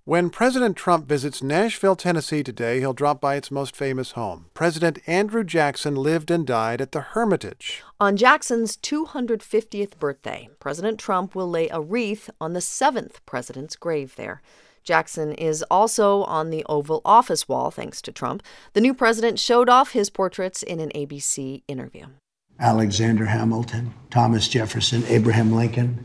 When President Trump visits Nashville, Tennessee today, he'll drop by its most famous home. President Andrew Jackson lived and died at the Hermitage. On Jackson's 250th birthday, President Trump will lay a wreath on the 7th president's grave there. Jackson is also on the Oval Office wall, thanks to Trump. The new president showed off his portraits in an ABC interview. Alexander Hamilton, Thomas Jefferson, Abraham Lincoln,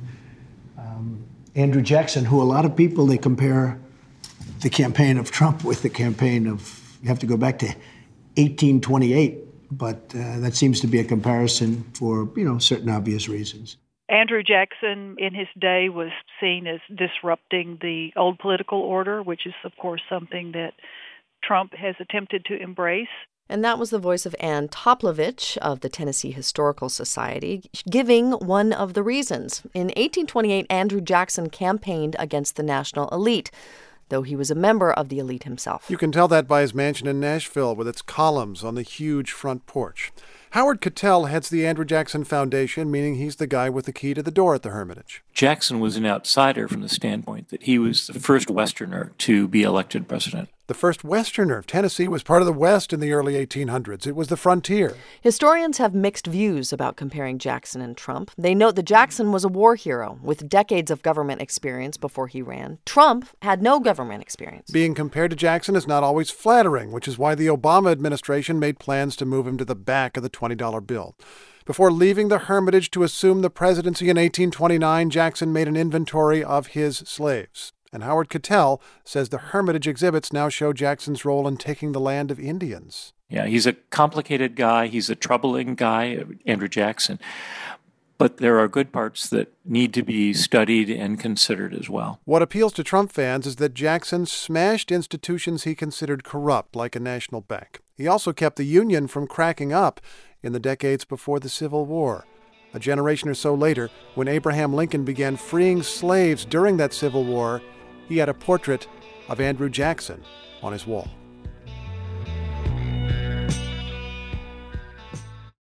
Andrew Jackson, who a lot of people, they compare the campaign of Trump with the campaign of, you have to go back to 1828, but that seems to be a comparison for, certain obvious reasons. Andrew Jackson, in his day, was seen as disrupting the old political order, which is, of course, something that Trump has attempted to embrace. And that was the voice of Ann Toplovich of the Tennessee Historical Society, giving one of the reasons. In 1828, Andrew Jackson campaigned against the national elite, though he was a member of the elite himself. You can tell that by his mansion in Nashville with its columns on the huge front porch. Howard Cattell heads the Andrew Jackson Foundation, meaning he's the guy with the key to the door at the Hermitage. Jackson was an outsider from the standpoint that he was the first Westerner to be elected president. The first Westerner. Tennessee was part of the West in the early 1800s. It was the frontier. Historians have mixed views about comparing Jackson and Trump. They note that Jackson was a war hero with decades of government experience before he ran. Trump had no government experience. Being compared to Jackson is not always flattering, which is why the Obama administration made plans to move him to the back of the $20 bill. Before leaving the Hermitage to assume the presidency in 1829, Jackson made an inventory of his slaves. And Howard Cattell says the Hermitage exhibits now show Jackson's role in taking the land of Indians. Yeah, he's a complicated guy. He's a troubling guy, Andrew Jackson. But there are good parts that need to be studied and considered as well. What appeals to Trump fans is that Jackson smashed institutions he considered corrupt, like a national bank. He also kept the Union from cracking up in the decades before the Civil War. A generation or so later, when Abraham Lincoln began freeing slaves during that Civil War, he had a portrait of Andrew Jackson on his wall.